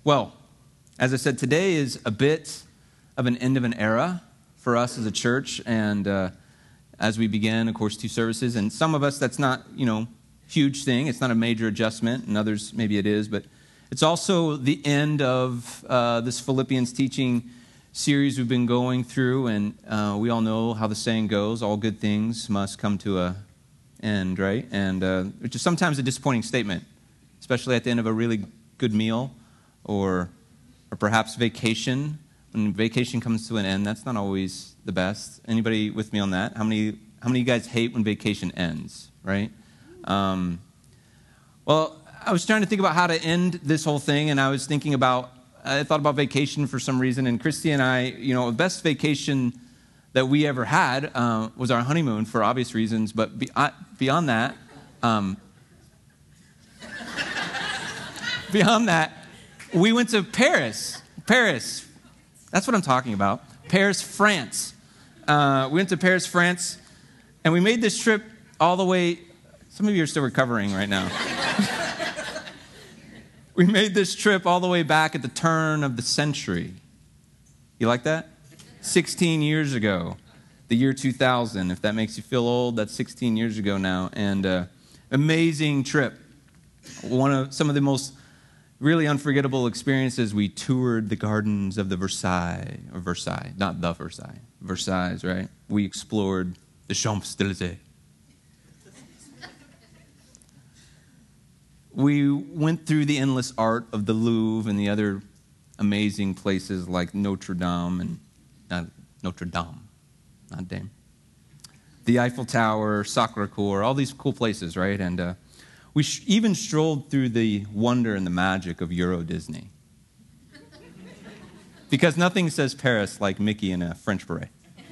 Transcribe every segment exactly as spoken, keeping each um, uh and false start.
Well, as I said, today is a bit of an end of an era for us as a church, and uh, as we begin, of course, two services, and some of us, that's not, you know, huge thing. It's not a major adjustment, and others, maybe it is, but it's also the end of uh, this Philippians teaching series we've been going through, and uh, we all know how the saying goes, all good things must come to a end, right? And uh, which is sometimes a disappointing statement, especially at the end of a really good meal, or or perhaps vacation. When vacation comes to an end, that's not always the best. Anybody with me on that? How many how many of you guys hate when vacation ends, right? Um, well, I was trying to think about how to end this whole thing, and I was thinking about, I thought about vacation for some reason, and Christy and I, you know, the best vacation that we ever had uh, was our honeymoon for obvious reasons, but be, uh, beyond that, um, beyond that, we went to Paris. Paris. That's what I'm talking about. Paris, France. Uh, we went to Paris, France, and we made this trip all the way. Some of you are still recovering right now. We made this trip all the way back at the turn of the century. You like that? sixteen years ago, the year two thousand. If that makes you feel old, that's sixteen years ago now. And uh, amazing trip. One of some of the most really unforgettable experiences. We toured the gardens of the Versailles, or Versailles, not the Versailles, Versailles, right? We explored the Champs-Élysées. We went through the endless art of the Louvre and the other amazing places like Notre Dame and not Notre Dame, not Dame. The Eiffel Tower, Sacré-Cœur, all these cool places, right? And uh, we sh- even strolled through the wonder and the magic of Euro Disney. Because nothing says Paris like Mickey in a French beret.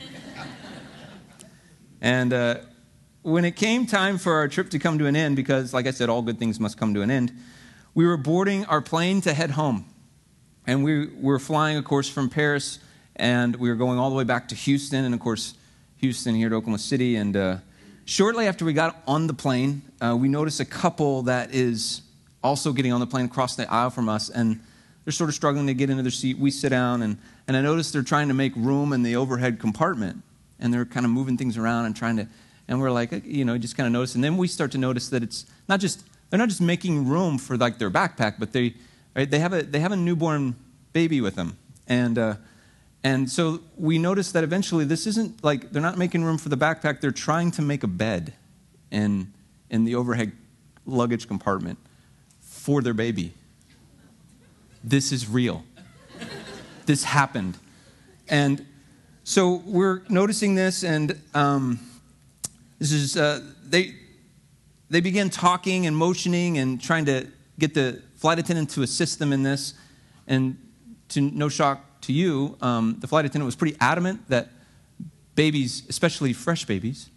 And uh, when it came time for our trip to come to an end, because, like I said, all good things must come to an end, we were boarding our plane to head home. And we were flying, of course, from Paris, and we were going all the way back to Houston, and, of course, Houston here to Oklahoma City. And uh, shortly after we got on the plane, uh, we noticed a couple that is also getting on the plane across the aisle from us, and they're sort of struggling to get into their seat. We sit down, and, and I noticed they're trying to make room in the overhead compartment, and they're kind of moving things around and trying to, and we're like, you know, just kind of notice. And then we start to notice that it's not just, they're not just making room for like their backpack, but they, right, they have a they have a newborn baby with them, and uh, and so we noticed that eventually this isn't like they're not making room for the backpack. They're trying to make a bed in in the overhead luggage compartment for their baby. This is real. This happened. And so we're noticing this, and um, this is, uh, they they began talking and motioning and trying to get the flight attendant to assist them in this. And to no shock to you, um, the flight attendant was pretty adamant that babies, especially fresh babies,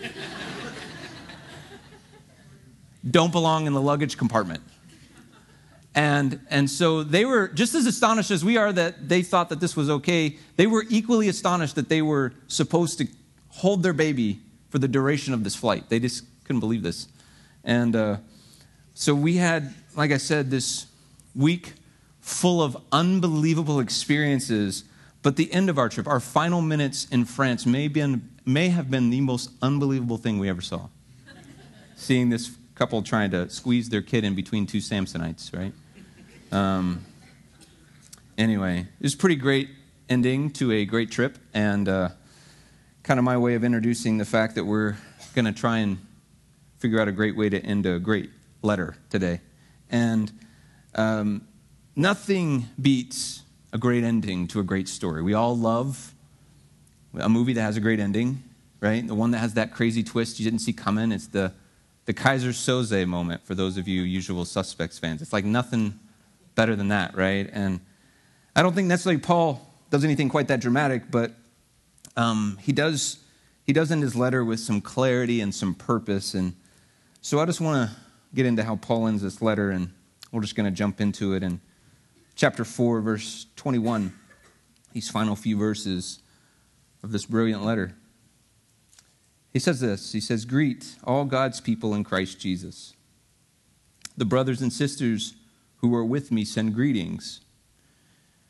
don't belong in the luggage compartment. And and so they were just as astonished as we are that they thought that this was okay. They were equally astonished that they were supposed to hold their baby for the duration of this flight. They just couldn't believe this. And uh, so we had, like I said, this week full of unbelievable experiences. But the end of our trip, our final minutes in France, may, been, may have been the most unbelievable thing we ever saw. Seeing this couple trying to squeeze their kid in between two Samsonites, right? Um, anyway, it was a pretty great ending to a great trip, and uh, kind of my way of introducing the fact that we're going to try and figure out a great way to end a great letter today. And um, nothing beats a great ending to a great story. We all love a movie that has a great ending, right? The one that has that crazy twist you didn't see coming. It's the The Kaiser Soze moment for those of you Usual Suspects fans. It's like nothing better than that, right? And I don't think necessarily Paul does anything quite that dramatic, but um, he does he does end his letter with some clarity and some purpose. And so I just want to get into how Paul ends this letter, and we're just going to jump into it. In chapter four, verse twenty-one, these final few verses of this brilliant letter. He says this, he says, "Greet all God's people in Christ Jesus. The brothers and sisters who are with me send greetings.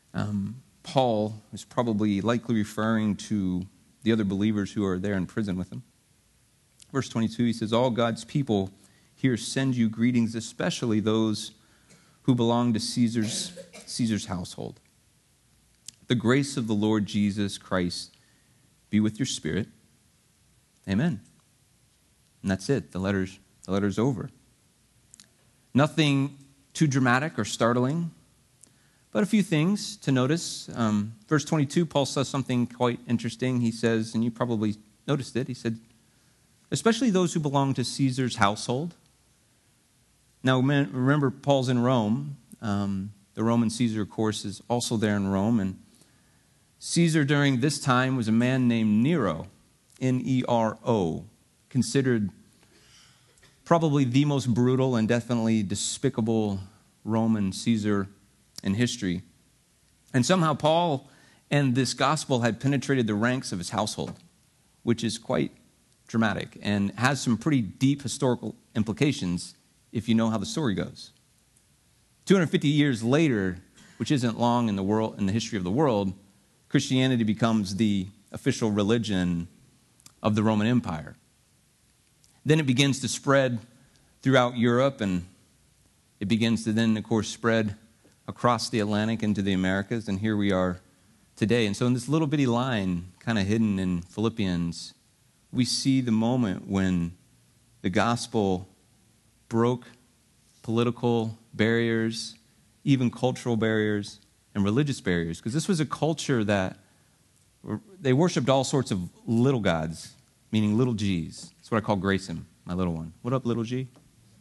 Um, Paul is probably likely referring to the other believers who are there in prison with him. Verse twenty-two, he says, all God's people here send you greetings, especially those who belong to Caesar's, Caesar's household. The grace of the Lord Jesus Christ be with your spirit. Amen. And that's it. The letter's, the letter's over. Nothing too dramatic or startling, but a few things to notice. Um, verse twenty-two, Paul says something quite interesting. He says, and you probably noticed it, he said, especially those who belong to Caesar's household. Now, remember, Paul's in Rome. Um, the Roman Caesar, of course, is also there in Rome. And Caesar during this time was a man named Nero, N E R O, considered probably the most brutal and definitely despicable Roman Caesar in history. And somehow Paul and this gospel had penetrated the ranks of his household, which is quite dramatic and has some pretty deep historical implications if you know how the story goes. two hundred fifty years later, which isn't long in the world in the history of the world, Christianity becomes the official religion of the Roman Empire. Then it begins to spread throughout Europe, and it begins to then, of course, spread across the Atlantic into the Americas, and here we are today. And so in this little bitty line, kind of hidden in Philippians, we see the moment when the gospel broke political barriers, even cultural barriers, and religious barriers. Because this was a culture that they worshipped all sorts of little gods, meaning little g's. That's what I call Grayson, my little one. What up, little G?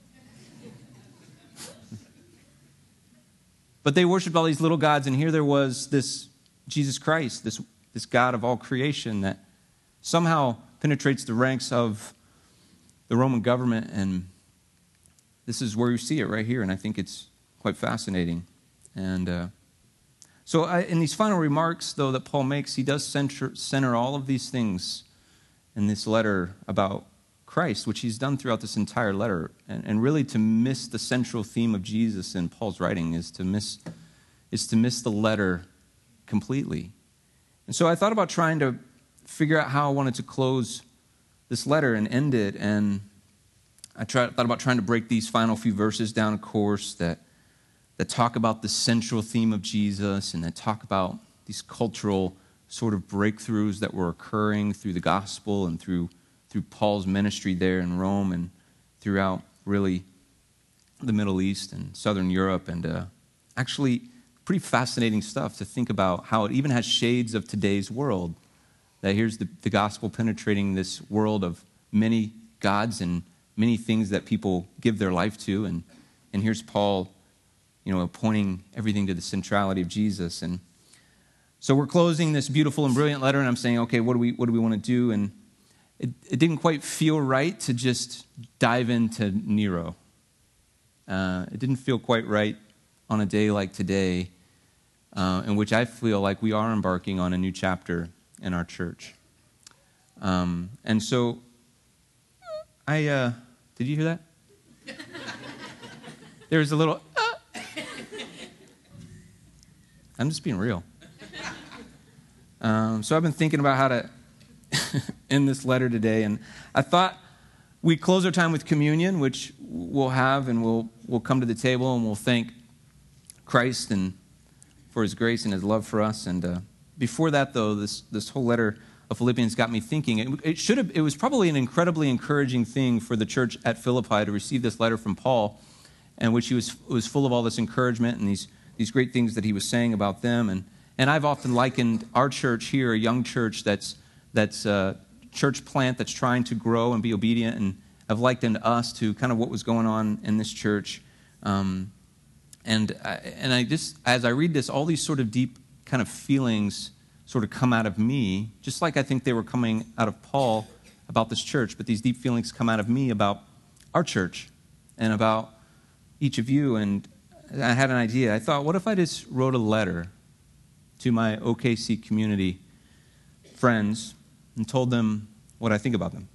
But they worshipped all these little gods, and here there was this Jesus Christ, this, this God of all creation that somehow penetrates the ranks of the Roman government, and this is where you see it right here, and I think it's quite fascinating. And uh, so I, in these final remarks, though, that Paul makes, he does center, center all of these things in this letter about Christ, which he's done throughout this entire letter. And, and really to miss the central theme of Jesus in Paul's writing is to miss is to miss the letter completely. And so I thought about trying to figure out how I wanted to close this letter and end it. And I tried, thought about trying to break these final few verses down, of course, that, that talk about the central theme of Jesus and that talk about these cultural sort of breakthroughs that were occurring through the gospel and through through Paul's ministry there in Rome and throughout really the Middle East and Southern Europe. And uh, actually pretty fascinating stuff to think about how it even has shades of today's world. That here's the, the gospel penetrating this world of many gods and many things that people give their life to. And, and here's Paul, you know, pointing everything to the centrality of Jesus. And so we're closing this beautiful and brilliant letter, and I'm saying, okay, what do we what do we want to do? And It, it didn't quite feel right to just dive into Nero. Uh, it didn't feel quite right on a day like today, uh, in which I feel like we are embarking on a new chapter in our church. Um, and so, I, uh, did you hear that? There was a little, uh. I'm just being real. Um, so I've been thinking about how to in this letter today, and I thought we'd close our time with communion, which we'll have, and we'll we'll come to the table and we'll thank Christ and for His grace and His love for us. And uh, before that, though, this this whole letter of Philippians got me thinking. It, it should have. It was probably an incredibly encouraging thing for the church at Philippi to receive this letter from Paul, in which he was was full of all this encouragement and these these great things that he was saying about them. And and I've often likened our church here, a young church that's that's a church plant that's trying to grow and be obedient, and I've likened us to kind of what was going on in this church. Um, and I, and I just, as I read this, all these sort of deep kind of feelings sort of come out of me, just like I think they were coming out of Paul about this church, but these deep feelings come out of me about our church and about each of you. And I had an idea. I thought, what if I just wrote a letter to my O K C community friends and told them what I think about them?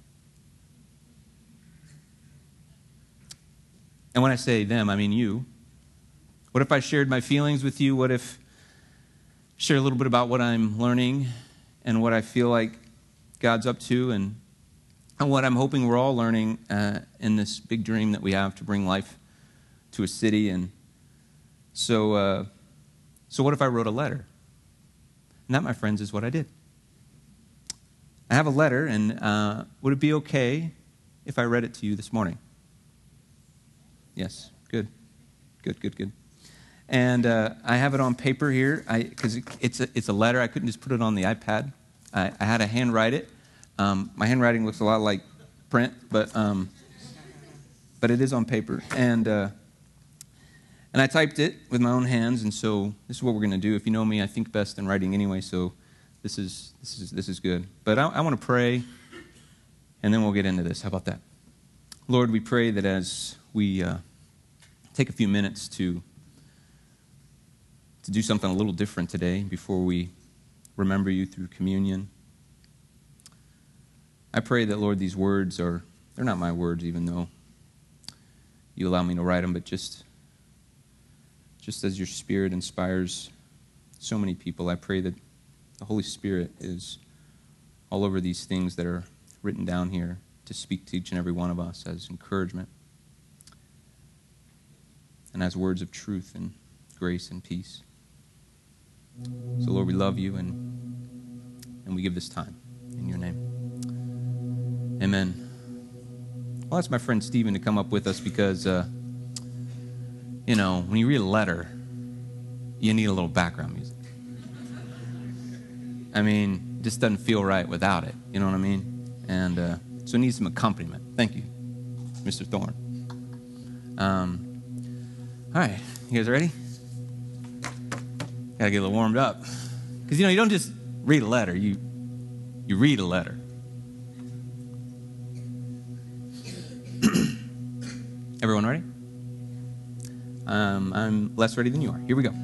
And when I say them, I mean you. What if I shared my feelings with you? What if share a little bit about what I'm learning and what I feel like God's up to, and, and what I'm hoping we're all learning uh, in this big dream that we have to bring life to a city. And so, uh, so what if I wrote a letter? And that, my friends, is what I did. I have a letter, and uh, would it be okay if I read it to you this morning? Yes, good, good, good, good. And uh, I have it on paper here because it, it's a, it's a letter. I couldn't just put it on the iPad. I, I had to handwrite it. Um, my handwriting looks a lot like print, but um, but it is on paper. And uh, and I typed it with my own hands. And so this is what we're going to do. If you know me, I think best in writing anyway. So this is this is this is good. But I, I want to pray, and then we'll get into this. How about that? Lord, we pray that as we uh, take a few minutes to to do something a little different today before we remember you through communion. I pray that, Lord, these words are, they're not my words, even though you allow me to write them, but just, just as your Spirit inspires so many people, I pray that the Holy Spirit is all over these things that are written down here to speak to each and every one of us as encouragement and as words of truth and grace and peace. So, Lord, we love you, and and we give this time in your name. Amen. Well, that's my friend Stephen to come up with us because, uh, you know, when you read a letter, you need a little background music. I mean, it just doesn't feel right without it. You know what I mean? And uh, so it needs some accompaniment. Thank you, Mister Thorne. Um, all right, you guys ready? Got to get a little warmed up. Because, you know, you don't just read a letter. You you read a letter. Everyone ready? Um, I'm less ready than you are. Here we go.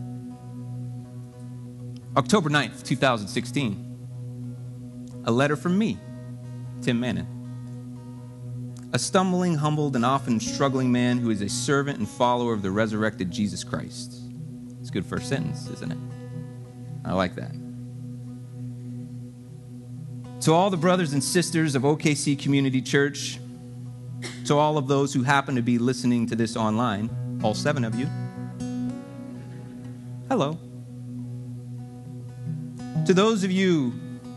October ninth, twenty sixteen. A letter from me, Tim Mannon. A stumbling, humbled, and often struggling man who is a servant and follower of the resurrected Jesus Christ. It's a good first sentence, isn't it? I like that. To all the brothers and sisters of O K C Community Church, to all of those who happen to be listening to this online, all seven of you, hello. To those of you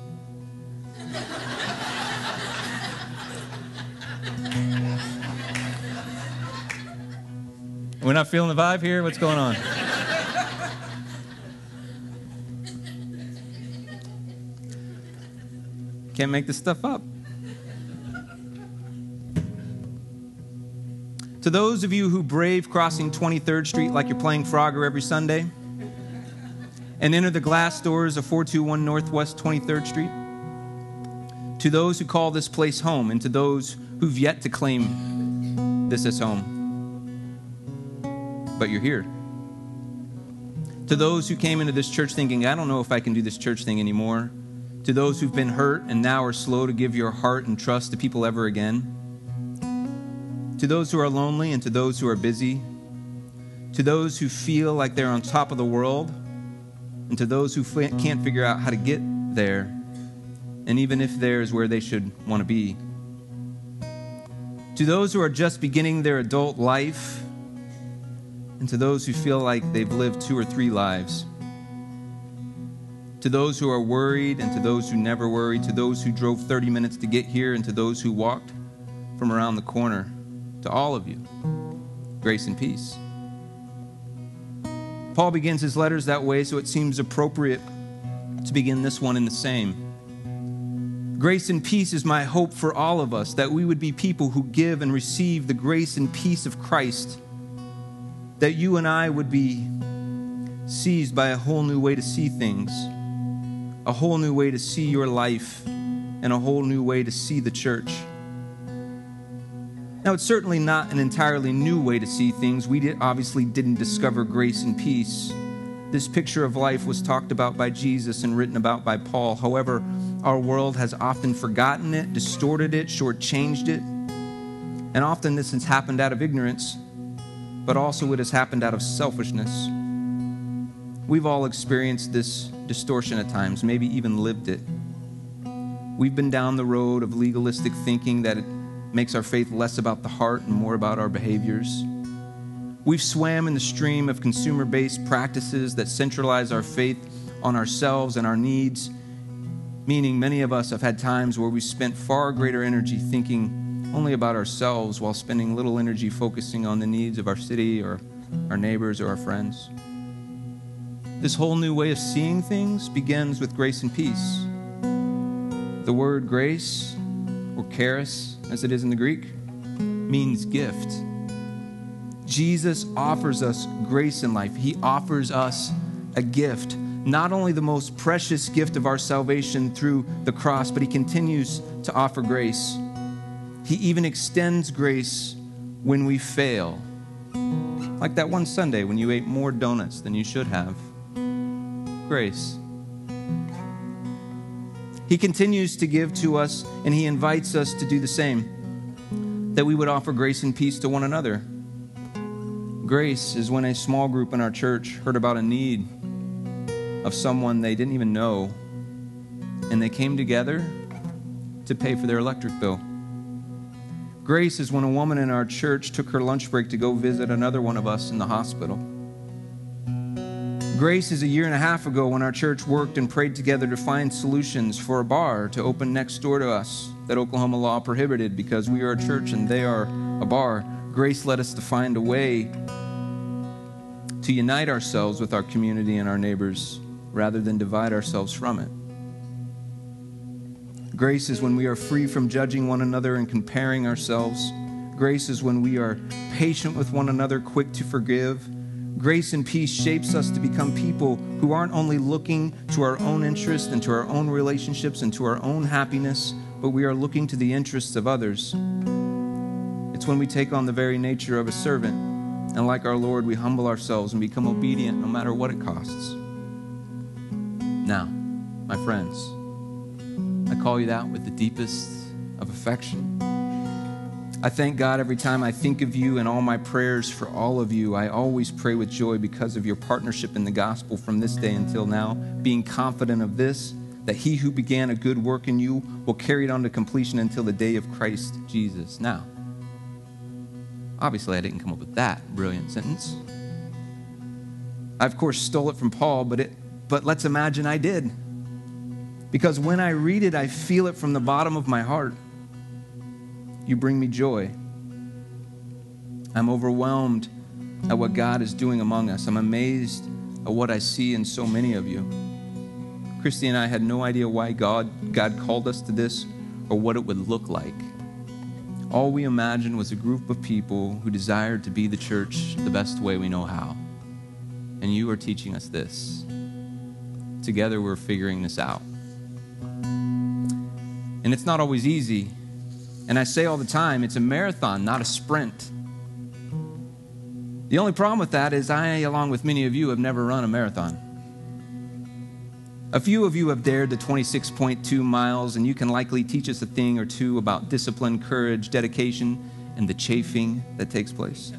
we're not feeling the vibe here? What's going on? Can't make this stuff up. To those of you who brave crossing twenty-third Street like you're playing Frogger every Sunday and enter the glass doors of four two one Northwest twenty-third Street. To those who call this place home, and to those who've yet to claim this as home. But you're here. To those who came into this church thinking, I don't know if I can do this church thing anymore. To those who've been hurt and now are slow to give your heart and trust to people ever again. To those who are lonely and to those who are busy. To those who feel like they're on top of the world. And to those who f- can't figure out how to get there. And even if there's where they should want to be. To those who are just beginning their adult life. And to those who feel like they've lived two or three lives. To those who are worried and to those who never worried, to those who drove thirty minutes to get here and to those who walked from around the corner, to all of you, grace and peace. Paul begins his letters that way, so it seems appropriate to begin this one in the same. Grace and peace is my hope for all of us, that we would be people who give and receive the grace and peace of Christ, that you and I would be seized by a whole new way to see things, a whole new way to see your life, and a whole new way to see the church. Now, it's certainly not an entirely new way to see things. We did, obviously didn't discover grace and peace. This picture of life was talked about by Jesus and written about by Paul. However, our world has often forgotten it, distorted it, shortchanged it. And often this has happened out of ignorance, but also it has happened out of selfishness. we've all experienced this distortion at times, maybe even lived it. We've been down the road of legalistic thinking that it makes our faith less about the heart and more about our behaviors. We've swam in the stream of consumer-based practices that centralize our faith on ourselves and our needs, meaning many of us have had times where we spent far greater energy thinking only about ourselves while spending little energy focusing on the needs of our city or our neighbors or our friends. This whole new way of seeing things begins with grace and peace. The word grace, or charis, as it is in the Greek, means gift. Jesus offers us grace in life. He offers us a gift, not only the most precious gift of our salvation through the cross, but he continues to offer grace. He even extends grace when we fail. Like that one Sunday when you ate more donuts than you should have. Grace. He continues to give to us, and he invites us to do the same, that we would offer grace and peace to one another. Grace is when a small group in our church heard about a need of someone they didn't even know, and they came together to pay for their electric bill. Grace is when a woman in our church took her lunch break to go visit another one of us in the hospital. Grace is a year and a half ago when our church worked and prayed together to find solutions for a bar to open next door to us that Oklahoma law prohibited because we are a church and they are a bar. Grace led us to find a way to unite ourselves with our community and our neighbors rather than divide ourselves from it. Grace is when we are free from judging one another and comparing ourselves. Grace is when we are patient with one another, quick to forgive. Grace and peace shapes us to become people who aren't only looking to our own interest and to our own relationships and to our own happiness, but we are looking to the interests of others. It's when we take on the very nature of a servant, and like our Lord, we humble ourselves and become obedient no matter what it costs. Now, my friends, I call you that with the deepest of affection. I thank God every time I think of you, and all my prayers for all of you. I always pray with joy because of your partnership in the gospel from this day until now, being confident of this, that he who began a good work in you will carry it on to completion until the day of Christ Jesus. Now, obviously I didn't come up with that brilliant sentence. I, of course, stole it from Paul, but it, but let's imagine I did. Because when I read it, I feel it from the bottom of my heart. You bring me joy. I'm overwhelmed at what God is doing among us. I'm amazed at what I see in so many of you. Christy and I had no idea why God, God called us to this or what it would look like. All we imagined was a group of people who desired to be the church the best way we know how. And you are teaching us this. Together we're figuring this out. And it's not always easy. And I say all the time, it's a marathon, not a sprint. The only problem with that is I, along with many of you, have never run a marathon. A few of you have dared the twenty-six point two miles, and you can likely teach us a thing or two about discipline, courage, dedication, and the chafing that takes place.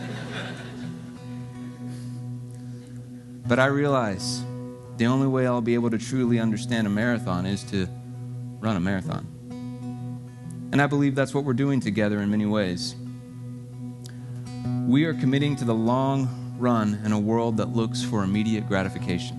But I realize the only way I'll be able to truly understand a marathon is to run a marathon. And I believe that's what we're doing together in many ways. We are committing to the long run in a world that looks for immediate gratification.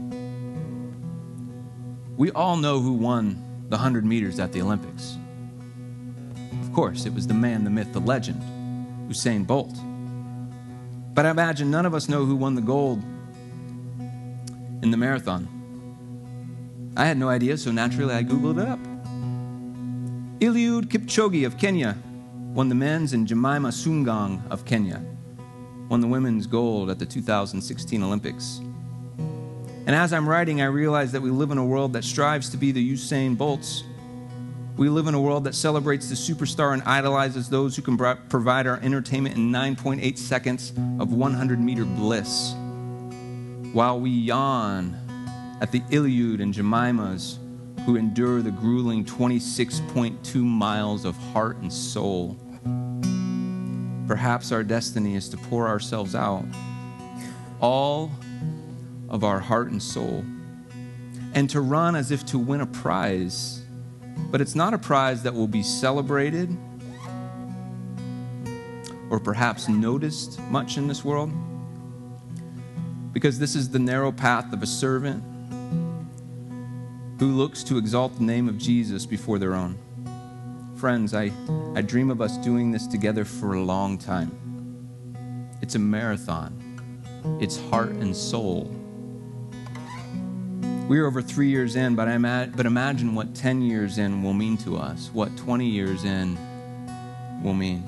We all know who won the one hundred meters at the Olympics. Of course, it was the man, the myth, the legend, Usain Bolt. But I imagine none of us know who won the gold in the marathon. I had no idea, so naturally I Googled it up. Eliud Kipchoge of Kenya won the men's, and Jemima Sumgong of Kenya won the women's gold at the two thousand sixteen Olympics. And as I'm writing, I realize that we live in a world that strives to be the Usain Bolts. We live in a world that celebrates the superstar and idolizes those who can provide our entertainment in nine point eight seconds of one hundred meter bliss, while we yawn at the Eliud and Jemimas who endure the grueling twenty-six point two miles of heart and soul. Perhaps our destiny is to pour ourselves out, all of our heart and soul, and to run as if to win a prize. But it's not a prize that will be celebrated or perhaps noticed much in this world, because this is the narrow path of a servant who looks to exalt the name of Jesus before their own. Friends, I, I dream of us doing this together for a long time. It's a marathon. It's heart and soul. We're over three years in, but, I ima- but imagine what ten years in will mean to us, what twenty years in will mean.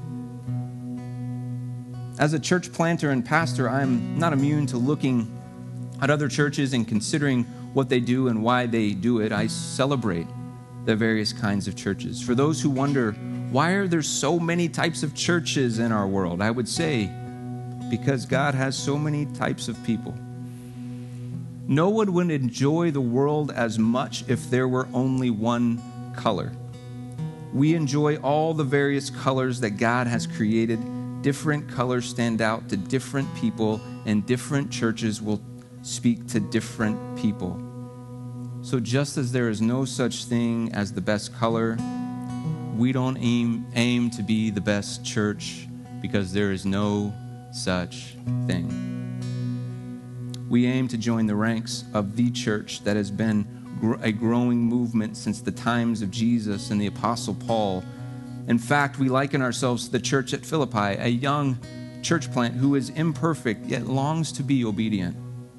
As a church planter and pastor, I'm not immune to looking at other churches and considering what they do and why they do it. I celebrate the various kinds of churches. For those who wonder, why are there so many types of churches in our world? I would say, because God has so many types of people. No one would enjoy the world as much if there were only one color. We enjoy all the various colors that God has created. Different colors stand out to different people, and different churches will speak to different people. So just as there is no such thing as the best color, we don't aim, aim to be the best church, because there is no such thing. We aim to join the ranks of the church that has been a growing movement since the times of Jesus and the Apostle Paul. In fact, we liken ourselves to the church at Philippi, a young church plant who is imperfect yet longs to be obedient.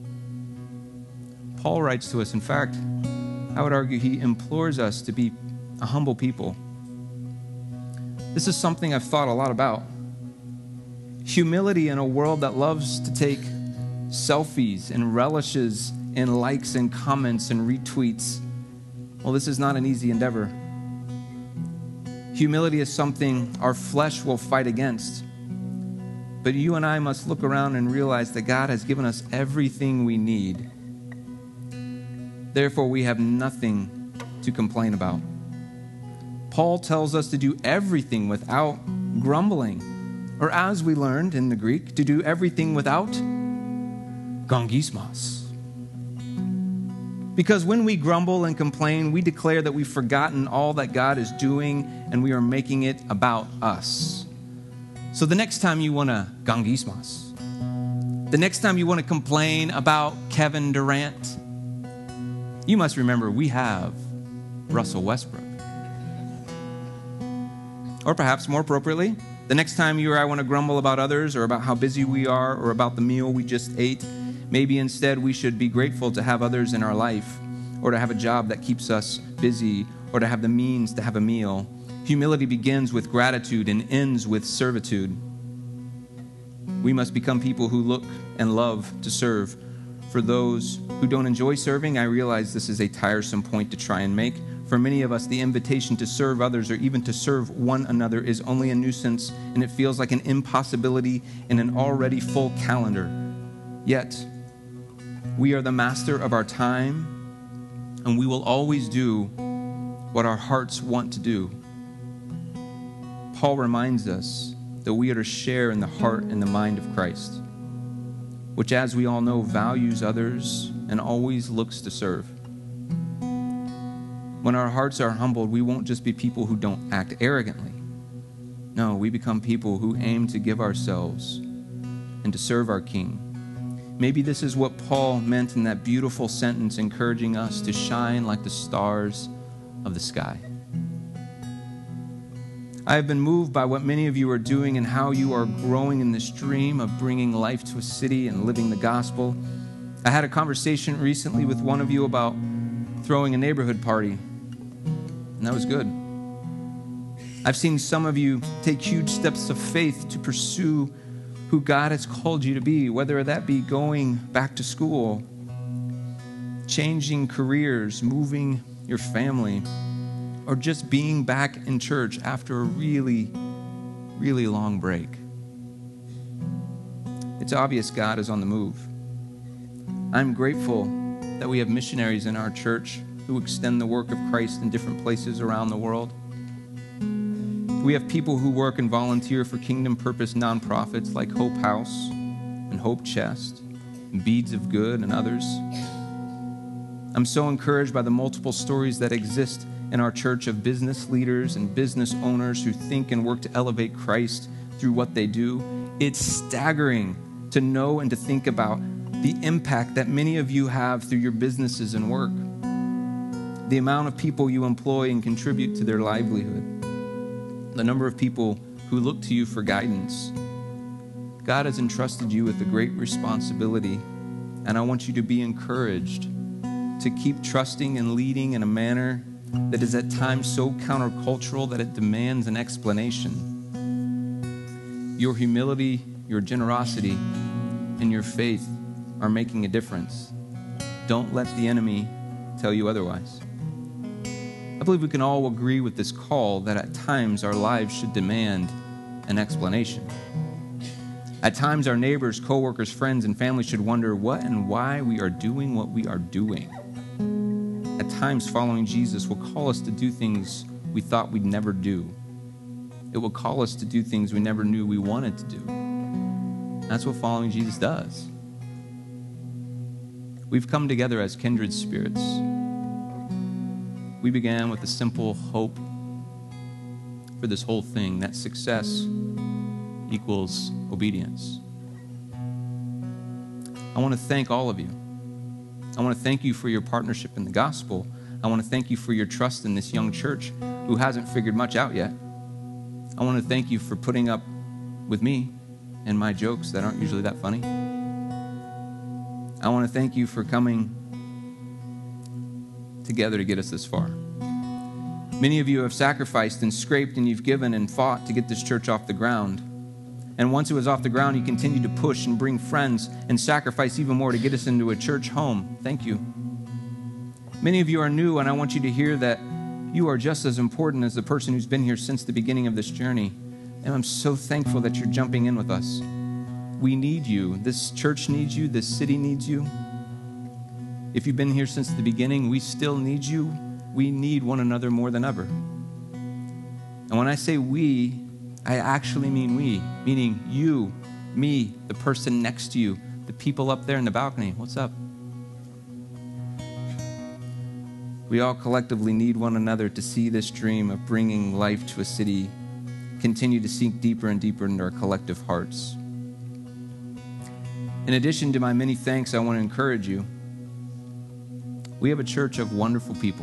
Paul writes to us, in fact, I would argue he implores us to be a humble people. This is something I've thought a lot about. Humility in a world that loves to take selfies and relishes in likes and comments and retweets. Well, this is not an easy endeavor. Humility is something our flesh will fight against. But you and I must look around and realize that God has given us everything we need. Therefore, we have nothing to complain about. Paul tells us to do everything without grumbling, or as we learned in the Greek, to do everything without gongismos. Because when we grumble and complain, we declare that we've forgotten all that God is doing and we are making it about us. So the next time you want to gongismos, the next time you want to complain about Kevin Durant, you must remember we have Russell Westbrook. Or perhaps more appropriately, the next time you or I want to grumble about others or about how busy we are or about the meal we just ate, maybe instead we should be grateful to have others in our life, or to have a job that keeps us busy, or to have the means to have a meal. Humility begins with gratitude and ends with servitude. We must become people who look and love to serve. For those who don't enjoy serving, I realize this is a tiresome point to try and make. For many of us, the invitation to serve others or even to serve one another is only a nuisance, and it feels like an impossibility in an already full calendar. Yet, we are the master of our time, and we will always do what our hearts want to do. Paul reminds us that we are to share in the heart and the mind of Christ, which, as we all know, values others and always looks to serve. When our hearts are humbled, we won't just be people who don't act arrogantly. No, we become people who aim to give ourselves and to serve our King. Maybe this is what Paul meant in that beautiful sentence encouraging us to shine like the stars of the sky. I have been moved by what many of you are doing and how you are growing in this dream of bringing life to a city and living the gospel. I had a conversation recently with one of you about throwing a neighborhood party, and that was good. I've seen some of you take huge steps of faith to pursue who God has called you to be, whether that be going back to school, changing careers, moving your family, or just being back in church after a really, really long break. It's obvious God is on the move. I'm grateful that we have missionaries in our church who extend the work of Christ in different places around the world. We have people who work and volunteer for kingdom purpose nonprofits like Hope House and Hope Chest. and beads of good in others. I'm so encouraged by the multiple stories that exist in our church of business leaders and business owners who think and work to elevate Christ through what they do. It's staggering to know and to think about the impact that many of you have through your businesses and work, the amount of people you employ and contribute to their livelihood, the number of people who look to you for guidance. God has entrusted you with a great responsibility, and I want you to be encouraged to keep trusting and leading in a manner that is at times so countercultural that it demands an explanation. Your humility, your generosity, and your faith are making a difference. Don't let the enemy tell you otherwise. I believe we can all agree with this call that at times our lives should demand an explanation. At times our neighbors, coworkers, friends, and family should wonder what and why we are doing what we are doing. At times following Jesus will call us to do things we thought we'd never do. It will call us to do things we never knew we wanted to do. That's what following Jesus does. We've come together as kindred spirits. We began with a simple hope for this whole thing, that success equals obedience. I want to thank all of you. I want to thank you for your partnership in the gospel. I want to thank you for your trust in this young church who hasn't figured much out yet. I want to thank you for putting up with me and my jokes that aren't usually that funny. I want to thank you for coming together to get us this far. Many of you have sacrificed and scraped, and you've given and fought to get this church off the ground. And once it was off the ground, you continued to push and bring friends and sacrifice even more to get us into a church home. Thank you. Many of you are new, and I want you to hear that you are just as important as the person who's been here since the beginning of this journey. And I'm so thankful that you're jumping in with us. We need you. This church needs you. This city needs you. If you've been here since the beginning, we still need you. We need one another more than ever. And when I say we, I actually mean we, meaning you, me, the person next to you, the people up there in the balcony. What's up? We all collectively need one another to see this dream of bringing life to a city continue to sink deeper and deeper into our collective hearts. In addition to my many thanks, I want to encourage you. We have a church of wonderful people.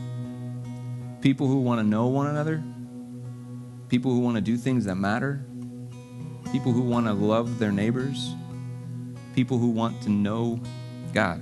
People who want to know one another. People who want to do things that matter. People who want to love their neighbors. People who want to know God.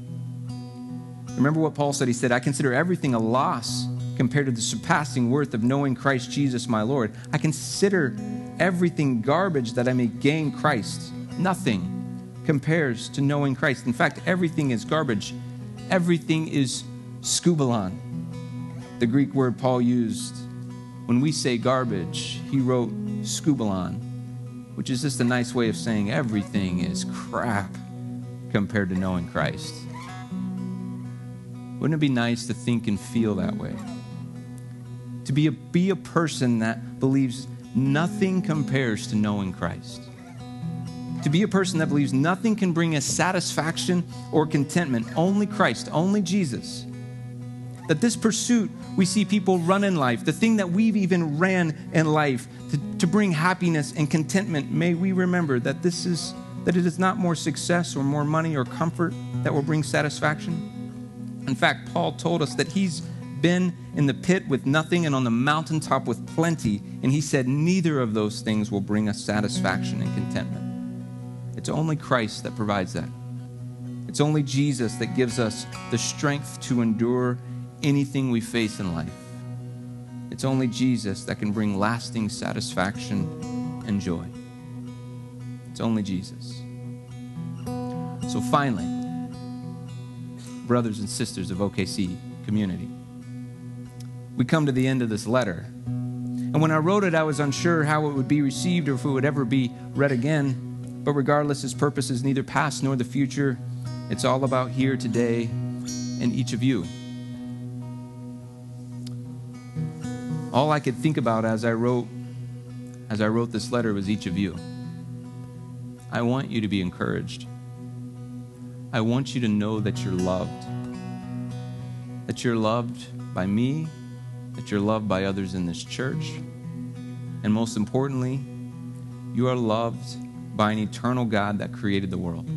Remember what Paul said? He said, I consider everything a loss compared to the surpassing worth of knowing Christ Jesus my Lord. I consider everything garbage that I may gain Christ. Nothing compares to knowing Christ. In fact, everything is garbage. Everything is skubalon, the Greek word Paul used. When we say garbage, he wrote skubalon, which is just a nice way of saying everything is crap compared to knowing Christ. Wouldn't it be nice to think and feel that way? To be a, be a person that believes nothing compares to knowing Christ. To be a person that believes nothing can bring us satisfaction or contentment, only Christ, only Jesus. That this pursuit we see people run in life, the thing that we've even ran in life to, to bring happiness and contentment, may we remember that this is that it is not more success or more money or comfort that will bring satisfaction. In fact, Paul told us that he's been in the pit with nothing and on the mountaintop with plenty, and he said neither of those things will bring us satisfaction and contentment. It's only Christ that provides that. It's only Jesus that gives us the strength to endure anything we face in life. It's only Jesus that can bring lasting satisfaction and joy. It's only Jesus. So finally, brothers and sisters of O K C community, we come to the end of this letter. And when I wrote it, I was unsure how it would be received or if it would ever be read again. But regardless, his purpose is neither past nor the future. It's all about here today and each of you. All I could think about as I wrote as I wrote this letter was each of you. I want you to be encouraged. I want you to know that you're loved. That you're loved by me, that you're loved by others in this church, and most importantly, you are loved by an eternal God that created the world.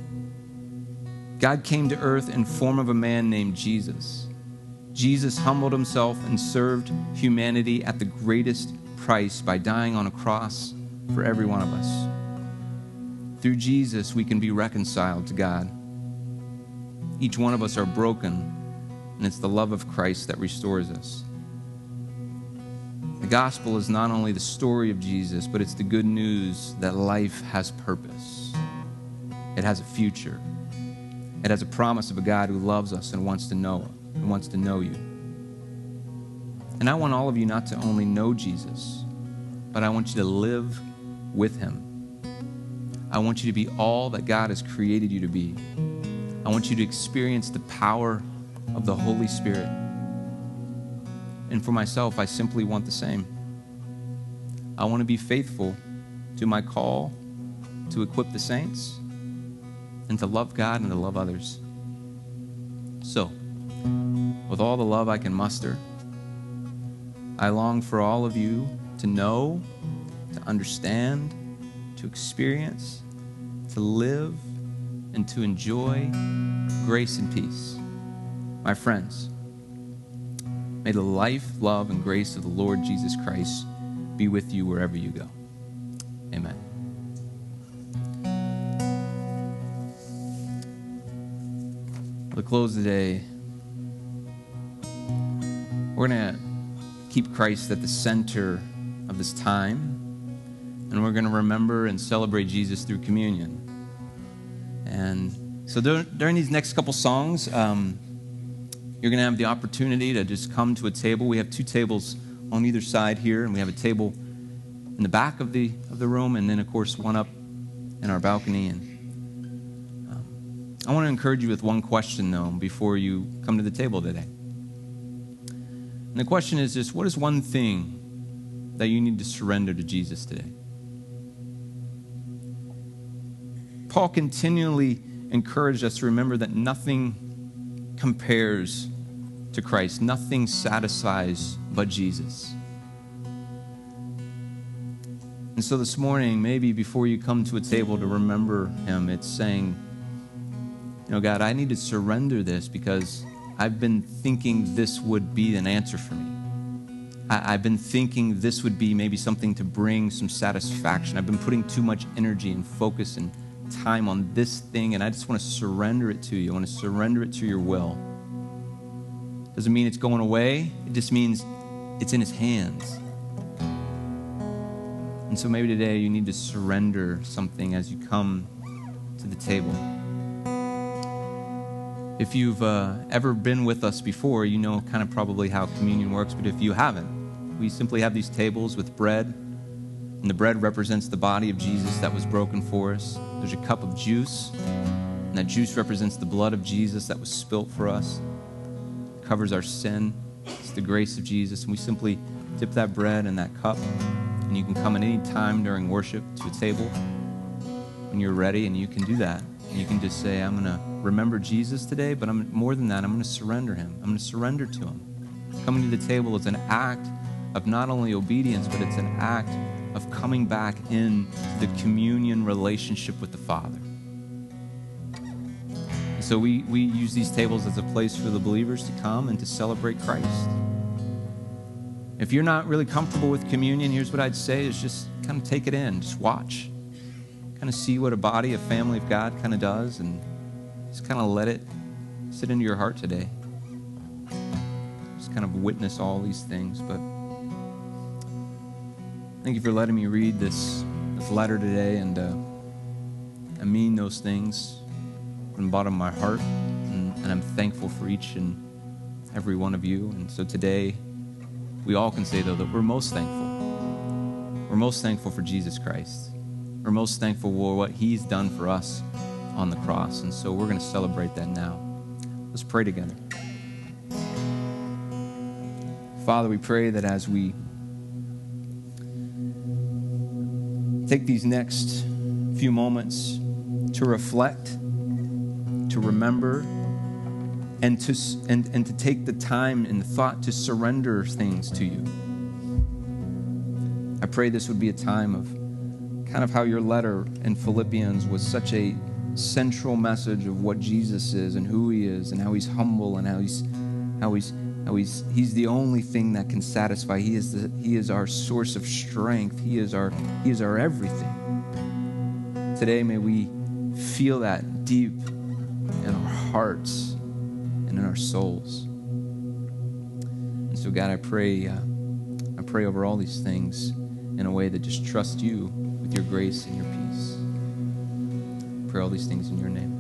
God came to earth in form of a man named Jesus. Jesus humbled himself and served humanity at the greatest price by dying on a cross for every one of us. Through Jesus, we can be reconciled to God. Each one of us are broken, and it's the love of Christ that restores us. The gospel is not only the story of Jesus, but it's the good news that life has purpose. It has a future. It has a promise of a God who loves us and wants to know and wants to know you. And I want all of you not to only know Jesus, but I want you to live with him. I want you to be all that God has created you to be. I want you to experience the power of the Holy Spirit. And for myself, I simply want the same. I want to be faithful to my call to equip the saints and to love God and to love others. So, with all the love I can muster, I long for all of you to know, to understand, to experience, to live, and to enjoy grace and peace. My friends, may the life, love, and grace of the Lord Jesus Christ be with you wherever you go. Amen. To close today, we're going to keep Christ at the center of this time, and we're going to remember and celebrate Jesus through communion. And so during, during these next couple songs, um, you're going to have the opportunity to just come to a table. We have two tables on either side here, and we have a table in the back of the of the room, and then, of course, one up in our balcony. And um, I want to encourage you with one question, though, before you come to the table today. And the question is just, what is one thing that you need to surrender to Jesus today? Paul continually encouraged us to remember that nothing compares to Christ. Nothing satisfies but Jesus. And so this morning, maybe before you come to a table to remember him, it's saying, you know, God, I need to surrender this because I've been thinking this would be an answer for me. I, I've been thinking this would be maybe something to bring some satisfaction. I've been putting too much energy and focus and time on this thing, and I just want to surrender it to you. I want to surrender it to your will. Doesn't mean it's going away. It just means it's in his hands. And so maybe today you need to surrender something as you come to the table. If you've uh, ever been with us before, you know kind of probably how communion works. But if you haven't, we simply have these tables with bread. And the bread represents the body of Jesus that was broken for us. There's a cup of juice. And that juice represents the blood of Jesus that was spilt for us. It covers our sin. It's the grace of Jesus. And we simply dip that bread in that cup. And you can come at any time during worship to a table when you're ready, and you can do that. And you can just say, I'm going to remember Jesus today, but I'm more than that, I'm going to surrender him. I'm going to surrender to him. Coming to the table is an act of not only obedience, but it's an act of coming back in the communion relationship with the Father. And so we, we use these tables as a place for the believers to come and to celebrate Christ. If you're not really comfortable with communion, here's what I'd say is just kind of take it in. Just watch. Kind of see what a body, a family of God kind of does, and just kind of let it sit into your heart today. Just kind of witness all these things. But thank you for letting me read this, this letter today, and uh, I mean those things from the bottom of my heart, and, and I'm thankful for each and every one of you. And so today, we all can say, though, that we're most thankful. We're most thankful for Jesus Christ. We're most thankful for what he's done for us on the cross. And so we're going to celebrate that now. Let's pray together. Father, we pray that as we take these next few moments to reflect to remember and to, and, and to take the time and the thought to surrender things to you. I pray this would be a time of kind of how your letter in Philippians was such a central message of what Jesus is and who he is and how he's humble and how he's how he's how he's he's the only thing that can satisfy. He is the he is our source of strength. He is our he is our everything. Today may we feel that deep in our hearts and in our souls. And so God, I pray uh, I pray over all these things in a way that just trusts you with your grace and your peace. I pray all these things in your name.